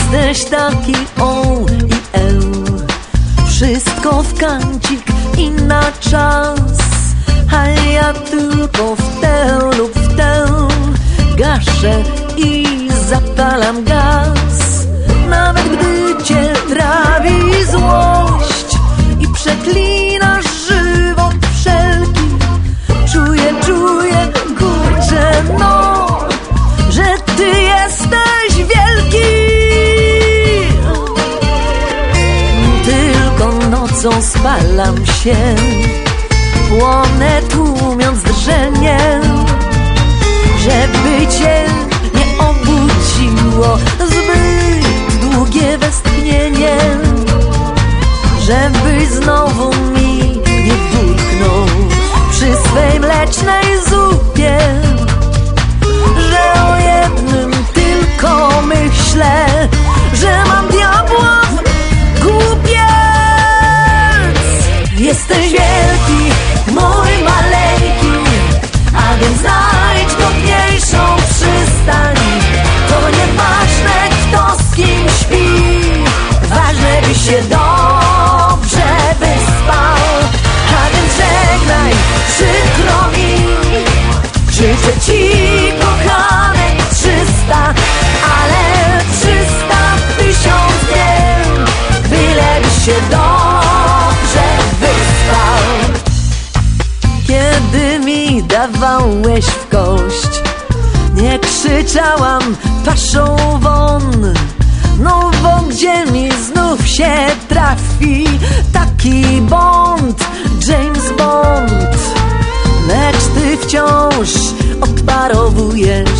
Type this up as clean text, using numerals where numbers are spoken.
Jesteś taki O i L, wszystko w kancik i na czas, a ja tylko w tę lub w tę gaszę i zapalam gaz. Nawet gdy cię trawi złość i przeklinasz żywot wszelki, czuję, kurczę, no, że ty jesteś wielki. Tylko nocą spalam się, płonę tłumiąc drżenie, żeby cię nie obudziło zbyt długie westchnienie, żebyś znowu mi nie bulknął przy swej mlecznej zupie, że o jednym tylko myślę, że mam diabła w głupiec. Jesteś wielki, mój maleńki, a więc znajdź godniejszą przystań. To nieważne, kto z kim śpi, ważne, by się dobrze wyspał. A więc żegnaj, przykro mi, życzę ci, kochany, 300, ale 300 000 nie, bylebyś się dobrze wyspał. Kiedy mi dawałeś w kość, nie krzyczałam paszą won, no bo gdzie mi znów się trafi taki Bond, James Bond. Lecz ty wciąż odparowujesz